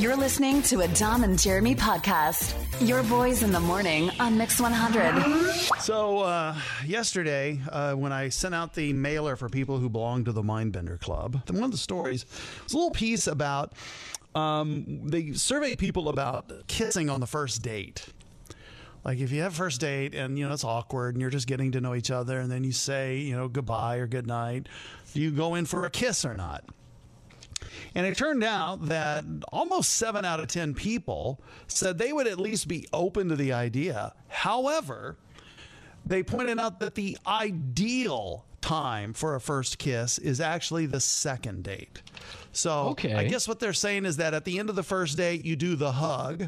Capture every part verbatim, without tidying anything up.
You're listening to a Dom and Jeremy podcast. Your boys in the morning on Mix one hundred. So uh, yesterday, uh, when I sent out the mailer for people who belong to the Mindbender Club, one of the stories was a little piece about um, they surveyed people about kissing on the first date. Like if you have a first date and, you know, it's awkward and you're just getting to know each other and then you say, you know, goodbye or good night, do you go in for a kiss or not? And it turned out that almost seven out of ten people said they would at least be open to the idea. However, they pointed out that the ideal time for a first kiss is actually the second date. So okay. I guess what they're saying is that at the end of the first date, you do the hug.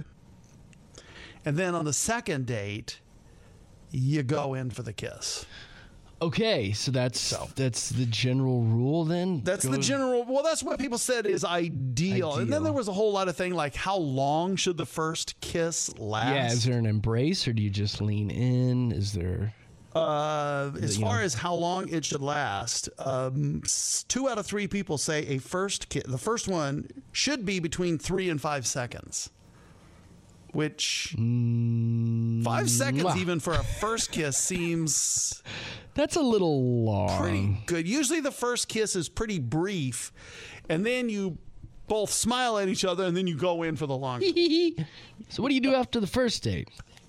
And then on the second date, you go in for the kiss. Okay, so that's so. that's the general rule then? That's Go the general, well, that's what people said is ideal. ideal. And then there was a whole lot of thing like how long should the first kiss last? Yeah, is there an embrace or do you just lean in? Is there... Uh, as you far know. as how long it should last, um, two out of three people say a first kiss, the first one should be between three and five seconds. Which mm, five seconds mwah. even for a first kiss seems that's a little long. pretty good. Usually the first kiss is pretty brief, and then you both smile at each other, and then you go in for the long. So what do you do after the first date?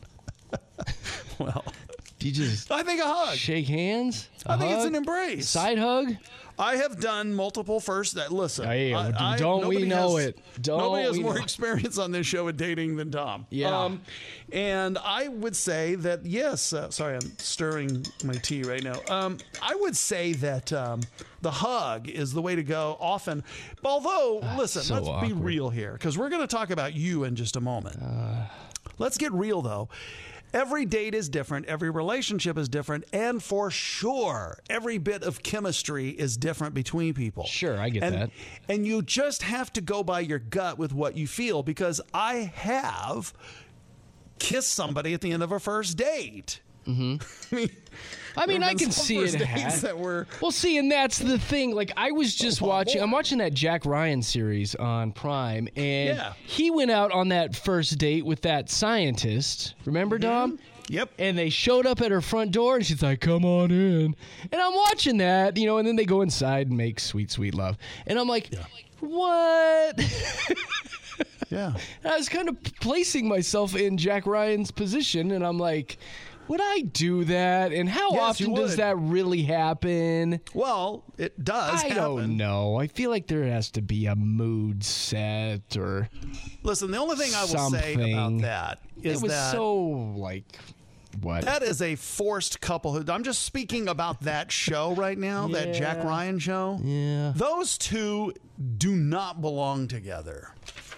Well, do you just I think a hug. shake hands? A I think hug? it's an embrace. Side hug? I have done multiple first. That listen, Hey, I, I, don't we nobody know has- it? Don't nobody has we more know- experience on this show at dating than Tom. Yeah. Um, and I would say that yes. Uh, sorry, I'm stirring my tea right now. Um, I would say that um, the hug is the way to go. Often, although listen, so let's awkward. be real here because we're going to talk about you in just a moment. Uh, Let's get real though. Every date is different. Every relationship is different. And for sure, every bit of chemistry is different between people. Sure, I get and, that. And you just have to go by your gut with what you feel because I have kissed somebody at the end of a first date. Mm-hmm. I mean, I mean, there I have can been some see first it. dates ha- that were Well, see, and that's the thing. Like, I was just Oh, watching. boy. I'm watching that Jack Ryan series on Prime, and Yeah. he went out on that first date with that scientist. Remember, Dom? Yep. And they showed up at her front door, and she's like, "Come on in." And I'm watching that, you know, and then they go inside and make sweet, sweet love. And I'm like, what? Yeah. And I was kind of placing myself in Jack Ryan's position, and I'm like, would I do that? And how Yes, you often does would. that really happen? Well, it does I happen. don't know. I feel like there has to be a mood set or Listen, the only thing I will say something. about that is it was that so like what? that is a forced couplehood. I'm just speaking about that show right now, that Jack Yeah. Ryan show. Yeah. Those two do not belong together.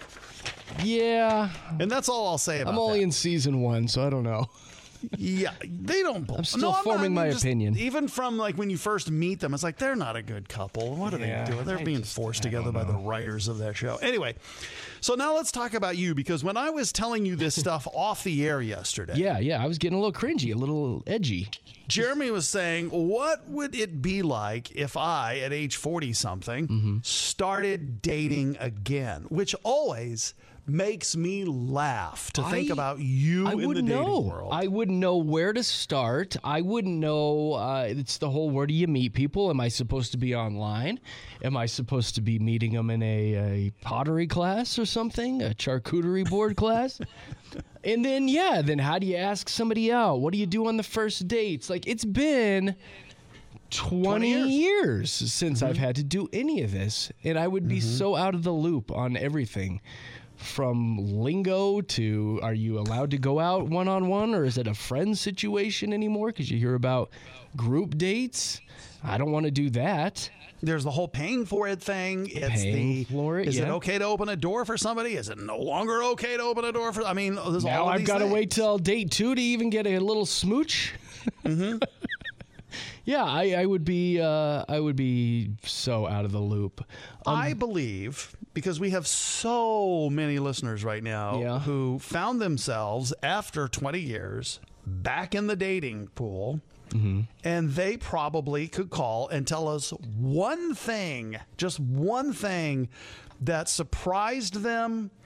Yeah. And that's all I'll say about I'm only that. in season one, so I don't know. Yeah, they don't belong. I'm still no, forming not, I mean, my just opinion. Even from like when you first meet them, it's like they're not a good couple. What are Yeah, they doing? They're I being just- forced I together don't by the know. writers of that show. Anyway, so now let's talk about you because when I was telling you this stuff off the air yesterday, Yeah, yeah. I was getting a little cringy, a little edgy. Jeremy was saying, what would it be like if I, at age forty something, Mm-hmm. started dating again? Which always makes me laugh to think I- about you I in the wouldn't dating know. world. I wouldn't know where to start. I wouldn't know. Uh, it's the whole where do you meet people? Am I supposed to be online? Am I supposed to be meeting them in a, a pottery class or something? A charcuterie board class? And then, yeah, then how do you ask somebody out? What do you do on the first dates? Like, it's been twenty, twenty years. years since I've had to do any of this. And I would be Mm-hmm. so out of the loop on everything. From lingo to are you allowed to go out one-on-one or is it a friend situation anymore? Because you hear about group dates. I don't want to do that. There's the whole paying for it thing. It's Paying the for it, is it yeah. okay to open a door for somebody? Is it no longer okay to open a door for? I mean, there's Now all of I've these got to things. wait till date two to even get a little smooch. Mm-hmm. Yeah, I, I would be uh, I would be so out of the loop. Um, I believe because we have so many listeners right now Yeah. who found themselves after twenty years back in the dating pool. Mm-hmm. And they probably could call and tell us one thing, just one thing that surprised them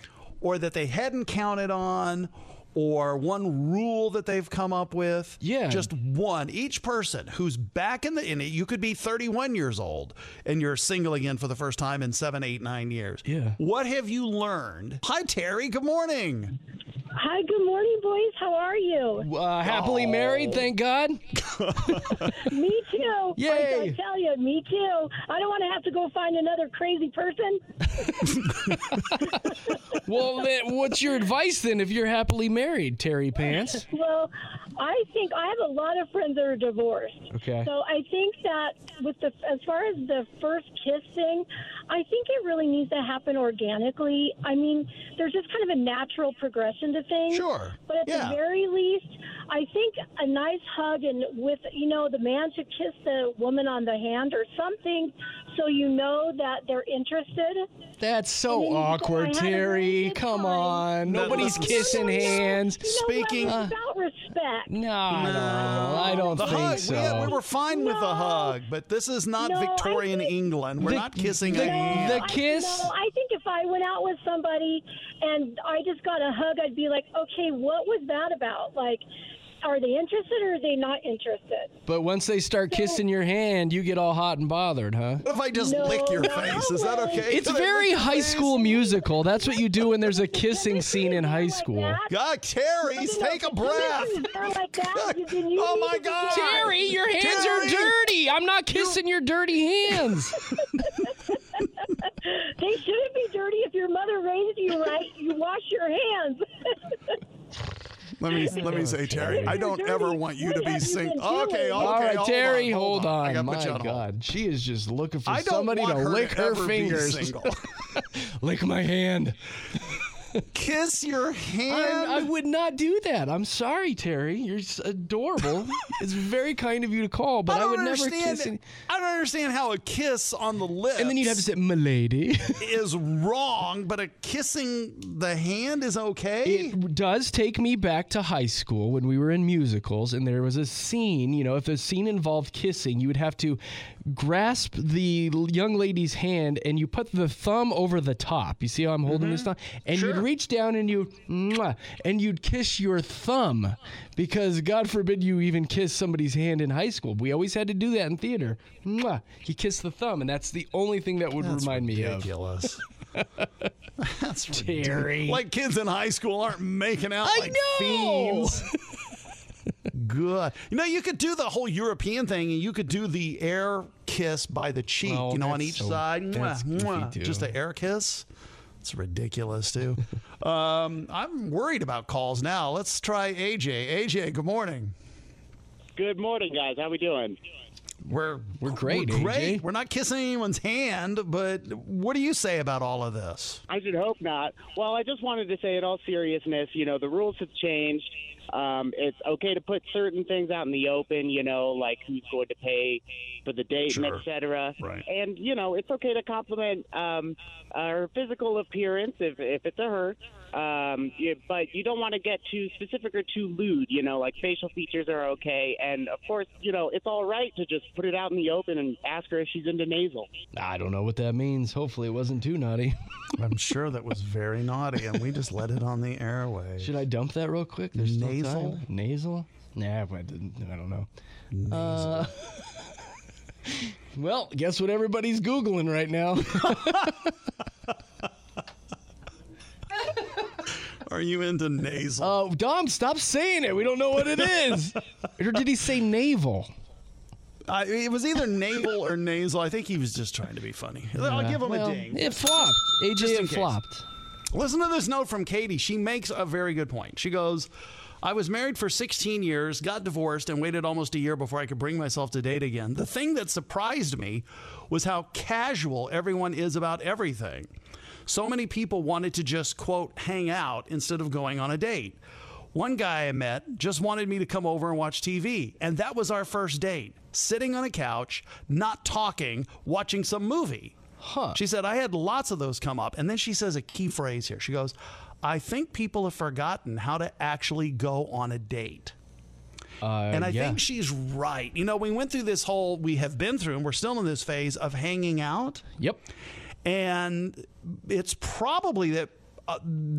or that they hadn't counted on, or one rule that they've come up with. Yeah. Just one. Each person who's back in the, in it, you could be thirty-one years old and you're single again for the first time in seven, eight, nine years. Yeah. What have you learned? Hi, Terry. Good morning. Hi, good morning, boys. How are you? Uh, happily Oh. married, thank God. Me too. Yay. I, I tell you, me too. I don't want to have to go find another crazy person. Well, then, what's your advice then if you're happily married, Terry Pants? Well, I think I have a lot of friends that are divorced. Okay. So I think that with the as far as the first kiss thing, I think it really needs to happen organically. I mean, there's just kind of a natural progression to things. Sure. But at Yeah. the very least, I think a nice hug and with, you know, the man should kiss the woman on the hand or something so you know that they're interested. That's so And then you go, awkward, "I had a really Terry. good Come time." on. No, Nobody's no, no. kissing No, no, no. hands. You know Speaking- what? It's about respect. No, I don't The think hug, so. we, had- we were fine with the No. hug, but this is not No, I Victorian think- England. We're The- not kissing the- a hand. the I- kiss- no, I think if I went out with somebody and I just got a hug, I'd be like, okay, what was that about? Like, are they interested or are they not interested? But once they start kissing your hand, you get all hot and bothered, huh? What if I just No, lick your no, face? Is that okay? It's Can I very lick your High face? School Musical. That's what you do when there's a kissing scene in high Like school. that? God, Terry, No, no, take a no, breath. if they're like that, then you Oh need my to be God. careful. Terry, your hands Terry! are dirty. I'm not kissing your dirty hands. They shouldn't be dirty. If your mother raised you right, you wash your hands. Let me let me say, Terry, I don't ever want you to be single. What have you been Okay, okay, doing? All right, hold Terry, on, hold on. I gotta My put you on hold. God, she is just looking for I don't somebody want to her lick to her ever be fingers. single. Lick my hand. Kiss your I'm, hand. I would not do that. I'm sorry, Terry. You're s- adorable. It's very kind of you to call, but I, don't would never understand. kiss. Any- I don't understand how a kiss on the lips and then you'd have to say, "Milady." is wrong, but a kissing the hand is okay. It does take me back to high school when we were in musicals, and there was a scene. You know, if a scene involved kissing, you would have to grasp the l- young lady's hand, and you put the thumb over the top. You see how I'm holding this thumb? And Sure. you'd reach down and you, mwah, and you'd kiss your thumb, because God forbid you even kiss somebody's hand in high school. We always had to do that in theater. Mwah, you kiss the thumb, and that's the only thing that would That's remind me of. ridiculous. That's ridiculous. Terry. Like kids in high school aren't making out I like know! fiends. Good. You know, you could do the whole European thing, and you could do the air kiss by the cheek, Oh, you know, on that's each so- side. that's Mwah, goofy, mwah. too. Just an air kiss. It's ridiculous, too. um, I'm worried about calls now. Let's try A J. A J, good morning. Good morning, guys. How we doing? We're We're great, We're great. A J. We're not kissing anyone's hand, but what do you say about all of this? I should hope not. Well, I just wanted to say, in all seriousness, you know, the rules have changed. Um, it's okay to put certain things out in the open, you know, like who's going to pay for the date, Sure. and et cetera. Right. And, you know, it's okay to compliment um, our physical appearance if, if it's a her. Um, you, but you don't want to get too specific or too lewd, you know, like facial features are okay. And, of course, you know, it's all right to just put it out in the open and ask her if she's into nasal. I don't know what that means. Hopefully, it wasn't too naughty. I'm sure that was very naughty, and we just let it on the airways. Should I dump that real quick? There's still Nasal? time. Nasal? Nah, I didn't- I don't know. Uh, well, guess what everybody's Googling right now? Are you into nasal? Oh, Dom, stop saying it. We don't know what it is. Or did he say navel? I, it was either navel or nasal. I think he was just trying to be funny. I'll give him Well, a ding. it flopped. A Just J, in it case. flopped. Listen to this note from Katie. She makes a very good point. She goes, I was married for sixteen years, got divorced, and waited almost a year before I could bring myself to date again. The thing that surprised me was how casual everyone is about everything. So many people wanted to just, quote, hang out instead of going on a date. One guy I met just wanted me to come over and watch T V, and that was our first date. Sitting on a couch, not talking, watching some movie. Huh. She said, I had lots of those come up. And then she says a key phrase here. She goes, I think people have forgotten how to actually go on a date. Uh, And I yeah. think she's right. You know, we went through this whole, we have been through, and we're still in this phase of hanging out. Yep. And it's probably that uh,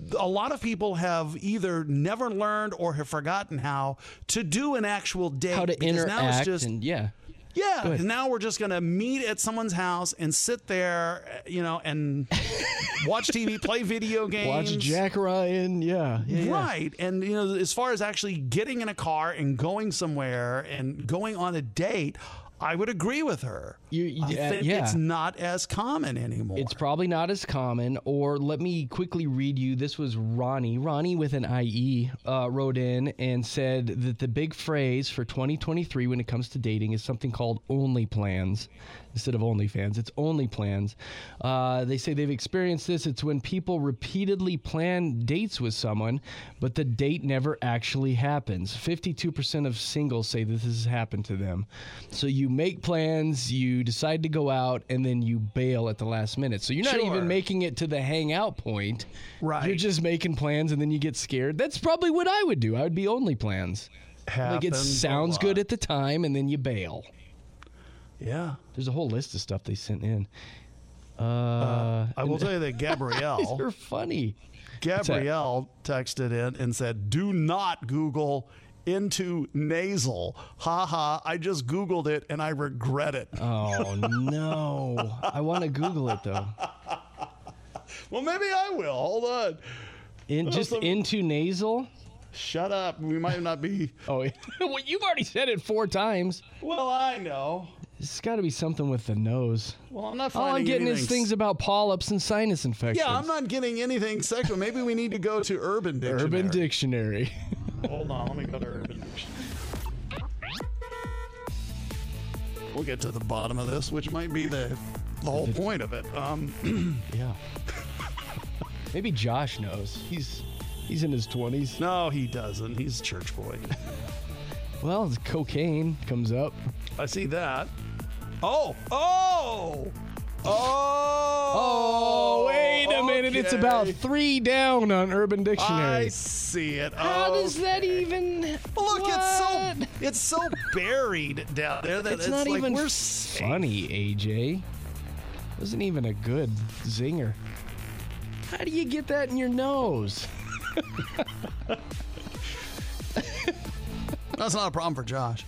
a lot of people have either never learned or have forgotten how to do an actual date. How to because interact now it's just, and yeah. Yeah, because now we're just going to meet at someone's house and sit there, you know, and watch T V, play video games. Watch Jack Ryan, yeah, yeah, yeah. Right. And, you know, as far as actually getting in a car and going somewhere and going on a date, I would agree with her. You, you, I think uh, yeah. it's not as common anymore. It's probably not as common. Or let me quickly read you. This was Ronnie. Ronnie with an I E uh, wrote in and said that the big phrase for twenty twenty-three when it comes to dating is something called only plans. Instead of OnlyFans, it's only plans. Uh, they say they've experienced this. It's when people repeatedly plan dates with someone, but the date never actually happens. fifty-two percent of singles say that this has happened to them. So you make plans, you decide to go out, and then you bail at the last minute. So you're not Sure. even making it to the hangout point. Right. You're just making plans, and then you get scared. That's probably what I would do. I would be only plans. Like it Happens a sounds good lot. at the time, and then you bail. Yeah. There's a whole list of stuff they sent in. Uh, Uh, I will tell you that Gabrielle, they're funny. Gabrielle texted in and said, do not Google into nasal. Ha ha. I just Googled it and I regret it. Oh, no. I want to Google it, though. Well, maybe I will. Hold on. In, just some- into nasal? Shut up. We might not be. Oh, well, you've already said it four times. Well, I know. It's got to be something with the nose. Well, I'm not All finding I'm getting anything. is things about polyps and sinus infections. Yeah, I'm not getting anything sexual. Maybe we need to go to Urban Dictionary. Urban Dictionary. Hold on, let me go to Urban Dictionary. We'll get to the bottom of this, which might be the the whole point of it. Um, Yeah. Maybe Josh knows. He's he's in his twenties. no, he doesn't. He's a church boy. Well, cocaine comes up. I see that. Oh, oh, oh. Oh, wait a minute. It's okay. about three down on Urban Dictionary. I see it. How okay. does that even... Look, it's so What? it's so buried down there that It's, it's, not like even we're safe. funny, A J. Wasn't even a good zinger. How do you get that in your nose? That's not a problem for Josh.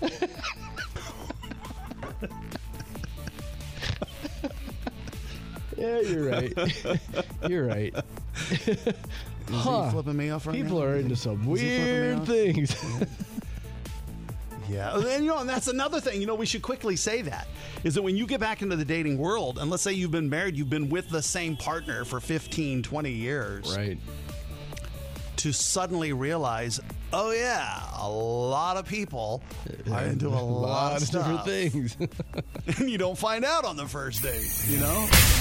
Yeah, you're right. You're right. Is Huh. he flipping me off right People now? are into some Is he flipping me weird off? things. Yeah, and you know, and that's another thing. You know, we should quickly say that is that when you get back into the dating world, and let's say you've been married, you've been with the same partner for fifteen, twenty years, Right. to suddenly realize, oh yeah, a lot of people are into a, A lot, lot of of different stuff, things. and you don't find out on the first date. You know.